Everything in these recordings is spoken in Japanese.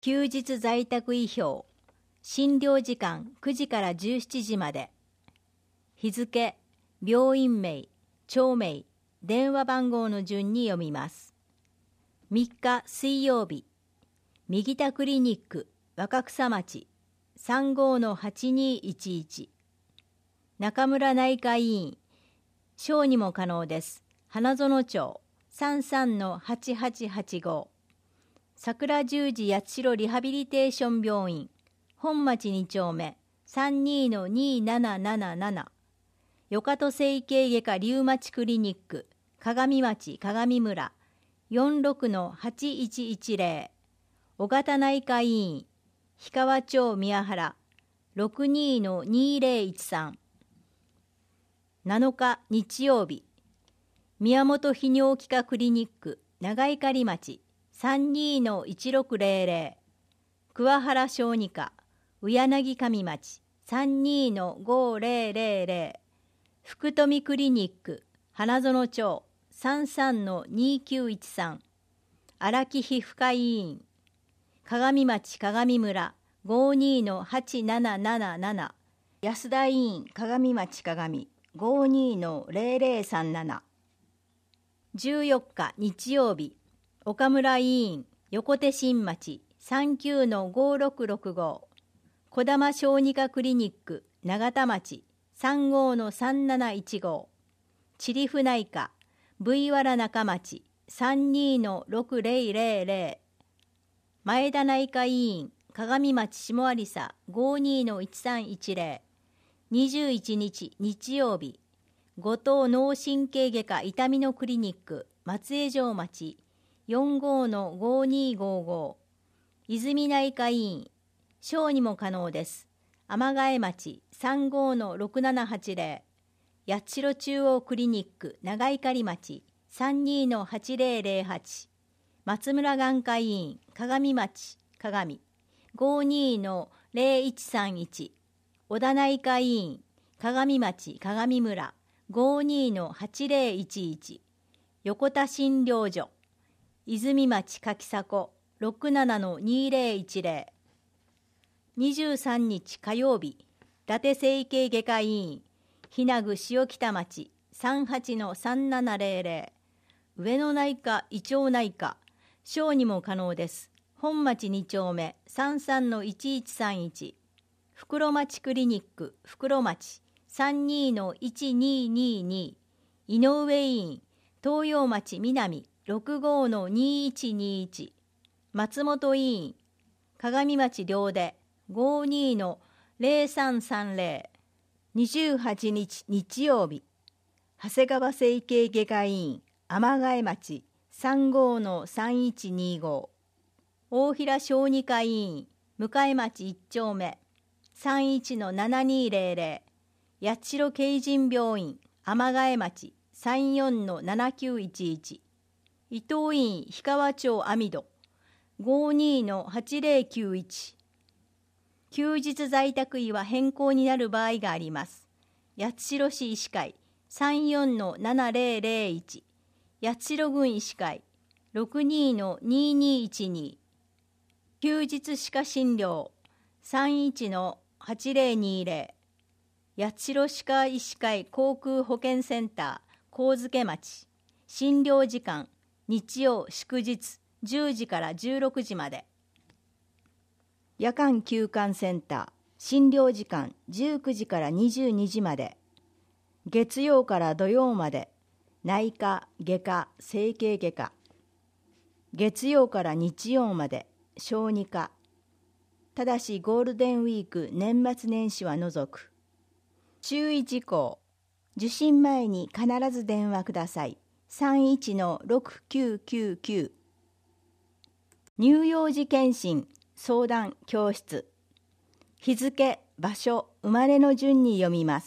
休日在宅意表、診療時間9時から17時まで。日付、病院名、町名、電話番号の順に読みます。3日水曜日、右田クリニック、若草町、35-8211。中村内科医院、小児も可能です。花園町、33-8885。桜十字八代リハビリテーション病院、本町2丁目、32-2777。よかと整形外科リウマチクリニック、鏡町鏡村、46-8110。尾形内科医院、氷川町宮原、62-2013。7日日曜日、宮本泌尿器科クリニック、長井刈町、32-1600。桑原小児科、宇柳上町、32-5000。福富クリニック、花園町、33-2913。荒木皮膚科医院、鏡町鏡村、52-8777。安田医院鏡町鏡、52-0037。14日日曜日、岡村医院、横手新町、39-5665。児玉小児科クリニック、永田町、35-3715。チリフ内科、V原中町、32-6000。前田内科医院、鏡町下有沙、52-1310。21日日曜日、後藤脳神経外科痛みのクリニック、松江城町、45-5255。泉内科医院、小児も可能です。天ヶ江町、35-6780。八代中央クリニック、長井刈町、32-8008。松村眼科医院、鏡町鏡、52-0131。小田内科医院、鏡町鏡村、52-8011。横田診療所、泉町柿迫、67-2010。23日火曜日、伊達整形外科医院、日名具塩北町、38-3700。上野内科胃腸内科、小児も可能です。本町2丁目、33-1131。袋町クリニック、袋町、32-1222。井上医院、東洋町南、65-2121。松本医院、鏡町両出、52-0330。28日日曜日、長谷川整形外科医院、天ヶ江町、35-3125。大平小児科医院、向町1丁目、31-7200。八代京神病院、天ヶ江町、34-7911。伊東院氷川町網戸、52-8091。休日在宅医は変更になる場合があります。八代市医師会、34-7001。八代郡医師会、62-2212。休日歯科診療、31-8020。八代歯科医師会航空保健センター、上野町。診療時間、日曜祝日、10時から16時まで。夜間休館センター、診療時間、19時から22時まで。月曜から土曜まで。内科、外科、整形外科。月曜から日曜まで。小児科。ただしゴールデンウィーク、年末年始は除く。注意事項。受診前に必ず電話ください。31-6999。乳幼児検診、相談教室。日付、場所、生まれの順に読みます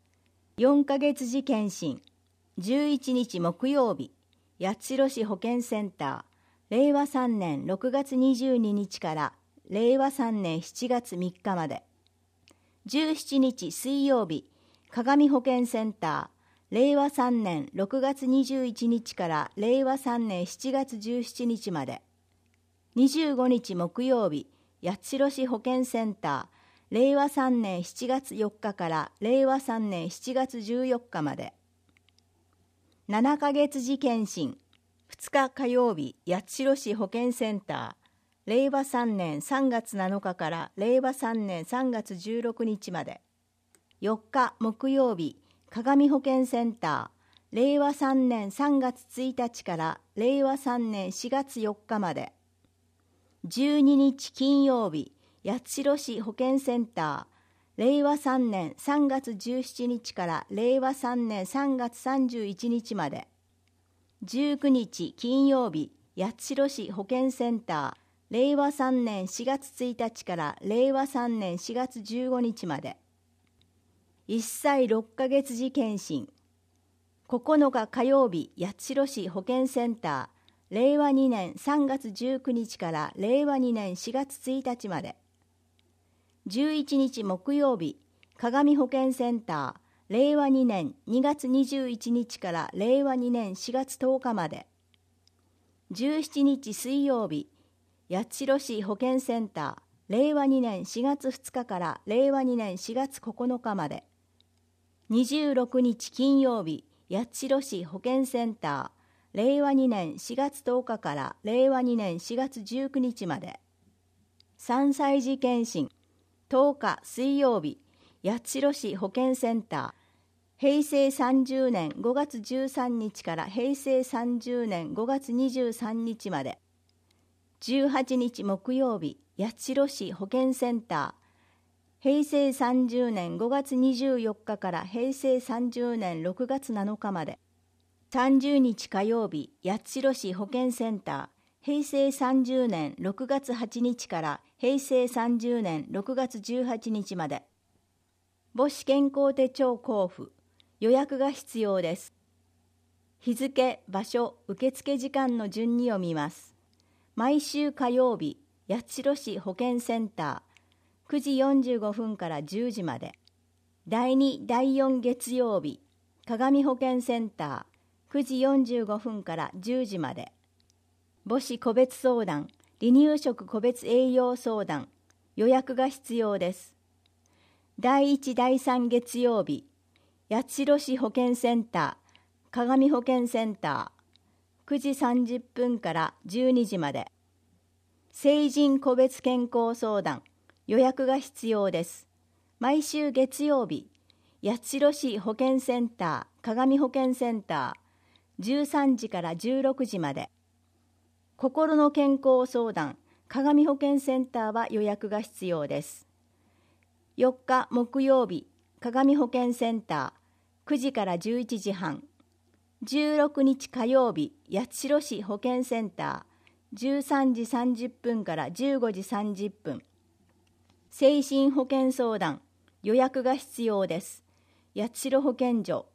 。4ヶ月時検診。11日木曜日、八代市保健センター、令和3年6月22日から令和3年7月3日まで。17日水曜日、鏡保健センター、令和3年6月21日から令和3年7月17日まで。 25日木曜日、八代市保健センター、令和3年7月4日から令和3年7月14日まで。7ヶ月次検診、2日火曜日、八代市保健センター、令和3年3月7日から令和3年3月16日まで。4日木曜日、鏡保健センター、令和3年3月1日から令和3年4月4日まで。12日金曜日、八代市保健センター、令和3年3月17日から令和3年3月31日まで。19日金曜日、八代市保健センター、令和3年4月1日から令和3年4月15日まで。1歳6ヶ月時検診、9日火曜日、八代市保健センター、令和2年3月19日から令和2年4月1日まで。11日木曜日、鏡保健センター、令和2年2月21日から令和2年4月10日まで。17日水曜日、八代市保健センター、令和2年4月2日から令和2年4月9日まで。26日金曜日、八代市保健センター、令和2年4月10日から令和2年4月19日まで。3歳児検診、10日水曜日、八代市保健センター、平成30年5月13日から平成30年5月23日まで。18日木曜日、八代市保健センター、平成30年5月24日から平成30年6月7日まで。30日火曜日、八代市保健センター、平成30年6月8日から平成30年6月18日まで。母子健康手帳交付、予約が必要です。日付、場所、受付時間の順に読みます。毎週火曜日、八代市保健センター、9時45分から10時まで。第2、第4月曜日、鏡保健センター、9時45分から10時まで。母子個別相談、離乳食個別栄養相談、予約が必要です。第1、第3月曜日、八代市保健センター、鏡保健センター、9時30分から12時まで。成人個別健康相談、予約が必要です。毎週月曜日、八代市保健センター、鏡保健センター、13時から16時まで。心の健康相談、鏡保健センターは予約が必要です。4日木曜日、鏡保健センター、9時から11時半。16日火曜日、八代市保健センター、13時30分から15時30分。精神保健相談、予約が必要です。八代保健所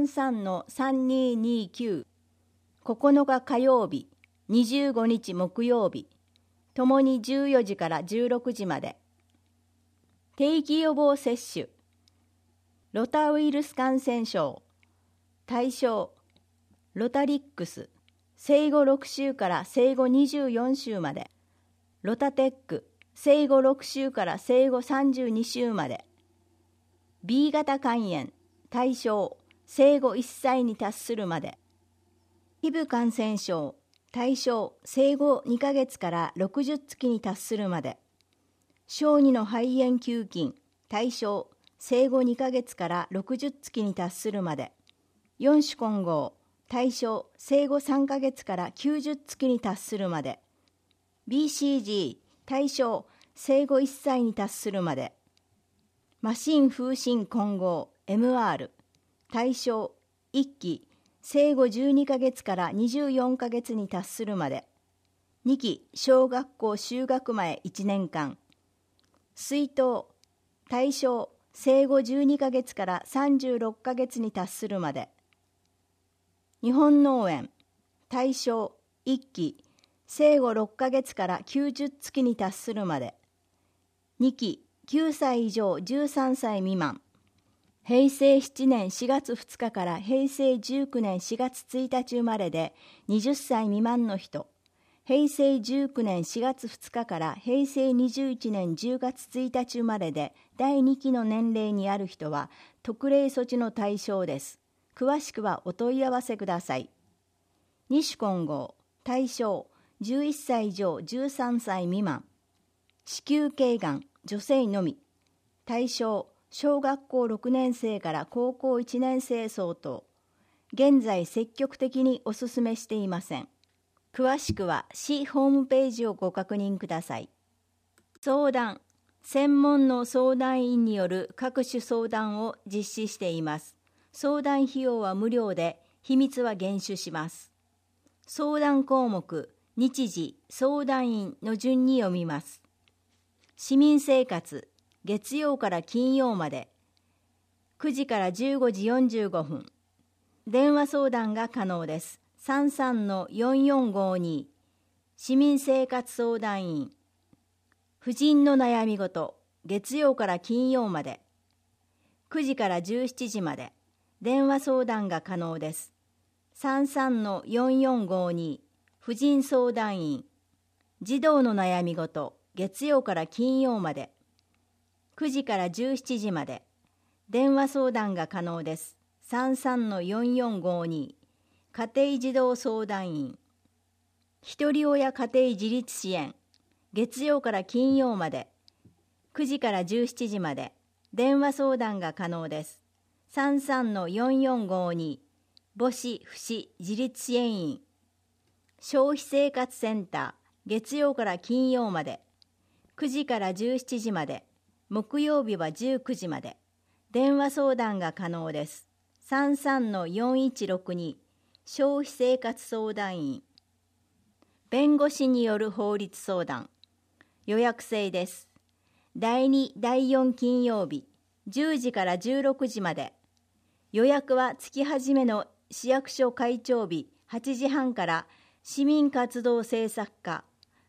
33-3229。9日火曜日、25日木曜日、ともに14時から16時まで。定期予防接種、ロタウイルス感染症、対象、ロタリックス、生後6週から生後24週まで。ロタテック、生後6週から生後32週まで。B 型肝炎、対象、生後1歳に達するまで。皮膚感染症、対象、生後2ヶ月から60月に達するまで。小児の肺炎球菌、対象、生後2ヶ月から60月に達するまで。4種混合、対象、生後3ヶ月から90月に達するまで。BCG、対象、生後1歳に達するまで。マシン風疹混合、MR、対象、1期、生後12ヶ月から24ヶ月に達するまで。2期、小学校就学前1年間。水痘、対象、生後12ヶ月から36ヶ月に達するまで。日本脳炎、対象、1期、生後6ヶ月から90月に達するまで。2期、9歳以上13歳未満。平成7年4月2日から平成19年4月1日生まれで20歳未満の人。 平成19年4月2日から平成21年10月1日生まれで第2期の年齢にある人は特例措置の対象です。詳しくはお問い合わせください。二種混合、対象、11歳以上13歳未満。子宮頸がん、女性のみ。対象、小学校6年生から高校1年生相当。現在積極的にお勧めしていません。詳しくは市ホームページをご確認ください。相談、専門の相談員による各種相談を実施しています。相談費用は無料で、秘密は厳守します。相談項目、日時、相談員の順に読みます。市民生活、月曜から金曜まで、9時から15時45分。電話相談が可能です。33-4452 市民生活相談員。婦人の悩み事、月曜から金曜まで、9時から17時まで、電話相談が可能です。33-4452 婦人相談員。児童の悩み事、月曜から金曜まで、9時から17時まで、電話相談が可能です。33-4452家庭児童相談員。ひとり親家庭自立支援。月曜から金曜まで、9時から17時まで、電話相談が可能です。33-4452母子父子自立支援員。消費生活センター。月曜から金曜まで、9時から17時まで、木曜日は19時まで、電話相談が可能です。33-4162消費生活相談員。弁護士による法律相談。予約制です。第2、第4金曜日、10時から16時まで。予約は月始めの市役所開庁日8時半から市民活動政策課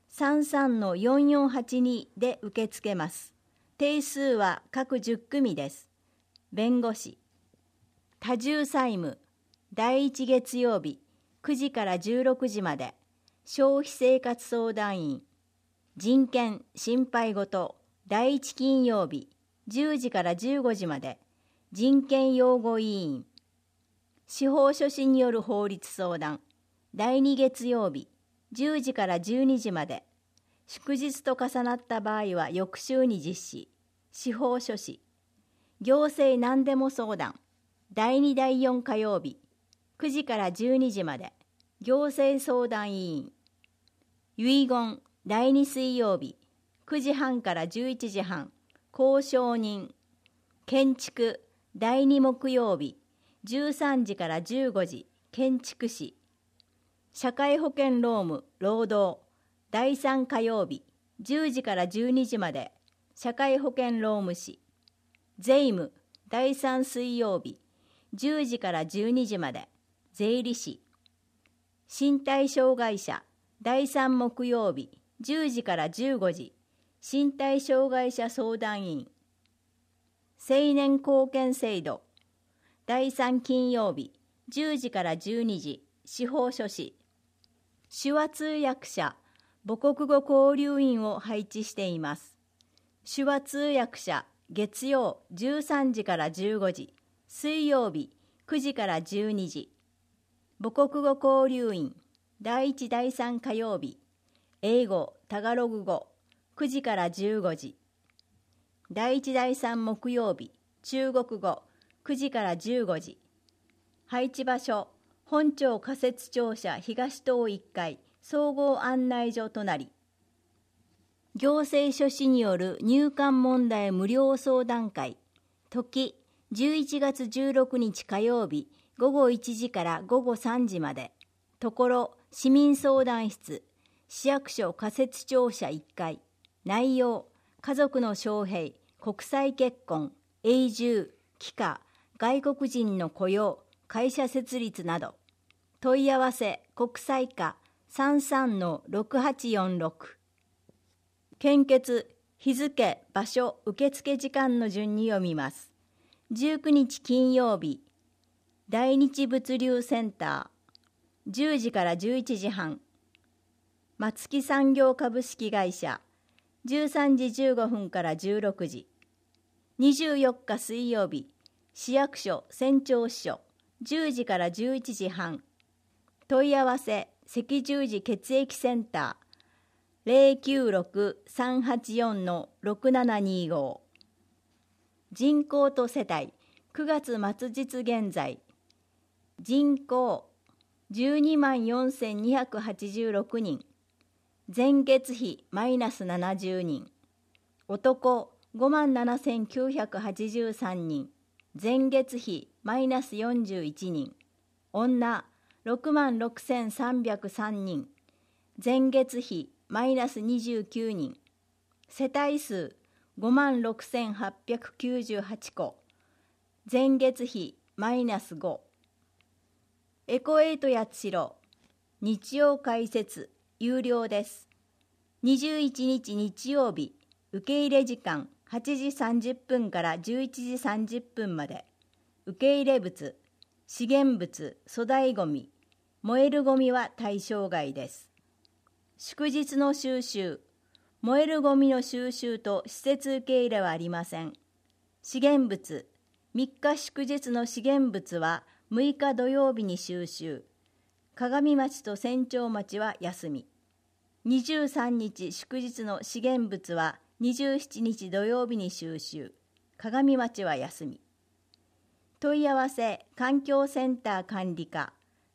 33-4482で受け付けます。定数は各10組です。弁護士。多重債務、第1月曜日、9時から16時まで、消費生活相談員。人権、心配事、第1金曜日、10時から15時まで、人権擁護委員。司法書士による法律相談、第2月曜日、10時から12時まで、祝日と重なった場合は翌週に実施。司法書士。行政何でも相談、第2第4火曜日、9時から12時まで、行政相談委員。遺言、第2水曜日、9時半から11時半、公証人。建築、第2木曜日、13時から15時、建築士。社会保険労務、労働、第3火曜日、10時から12時まで、社会保険労務士。税務、第3水曜日、10時から12時まで、税理士。身体障害者、第3木曜日、10時から15時、身体障害者相談員。青年貢献制度、第3金曜日、10時から12時、司法書士。手話通訳者、母国語交流員を配置しています。手話通訳者、月曜13時から15時、水曜日9時から12時。母国語交流員、第1第3火曜日、英語、タガログ語、9時から15時。第1第3木曜日、中国語、9時から15時。配置場所、本町仮設庁舎東棟1階、総合案内所隣。行政書士による入管問題無料相談会。時、11月16日火曜日、午後1時から午後3時まで。ところ、市民相談室、市役所仮設庁舎1階。内容、家族の招聘、国際結婚、永住、帰化、外国人の雇用、会社設立など。問い合わせ、国際課 33-6846。献血、日付、場所、受付時間の順に読みます。19日金曜日、大日物流センター、10時から11時半。 松木産業株式会社13時15分から16時。24日水曜日、市役所船長支所10時から11時半。問い合わせ赤十字血液センター 096-384-6725。人口と世帯9月末日現在。人口12万4286人。前月比マイナス70人。男5万7983人。前月比マイナス41人。女6万6303人。前月比マイナス29人。世帯数5万6898戸。前月比マイナス5。エコエイト八代日曜開設有料です。21日日曜日、受け入れ時間8時30分から11時30分まで。受け入れ物、資源物、粗大ごみ、燃えるごみは対象外です。祝日の収集、燃えるごみの収集と施設受け入れはありません。資源物、3日祝日の資源物は6日土曜日に収集。鏡町と船長町は休み。23日祝日の資源物は27日土曜日に収集。鏡町は休み。問い合わせ環境センター管理課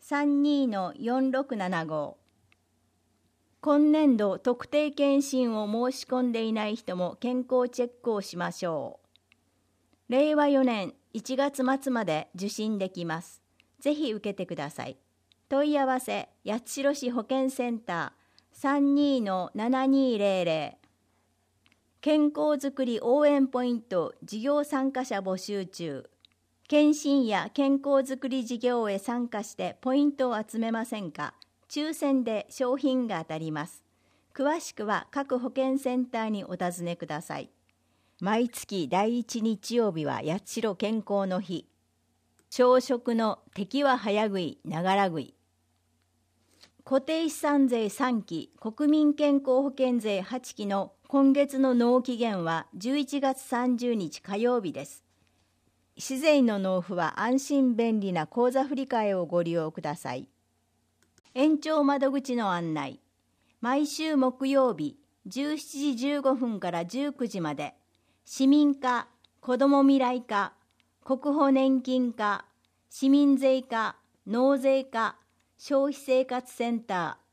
32-4675。今年度特定健診を申し込んでいない人も健康チェックをしましょう。令和4年1月末まで受診できます。ぜひ受けてください。問い合わせ八代市保健センター 32-7200。健康づくり応援ポイント事業参加者募集中。健診や健康づくり事業へ参加してポイントを集めませんか？抽選で商品が当たります。詳しくは各保健センターにお尋ねください。毎月第1日曜日は八代健康の日。朝食の敵は早食い、ながら食い。固定資産税3期、国民健康保険税8期の今月の納期限は11月30日火曜日です。市税の納付は安心便利な口座振替をご利用ください。延長窓口の案内。毎週木曜日17時15分から19時まで、市民課、子ども未来課、国保年金課、市民税課、納税課、消費生活センタ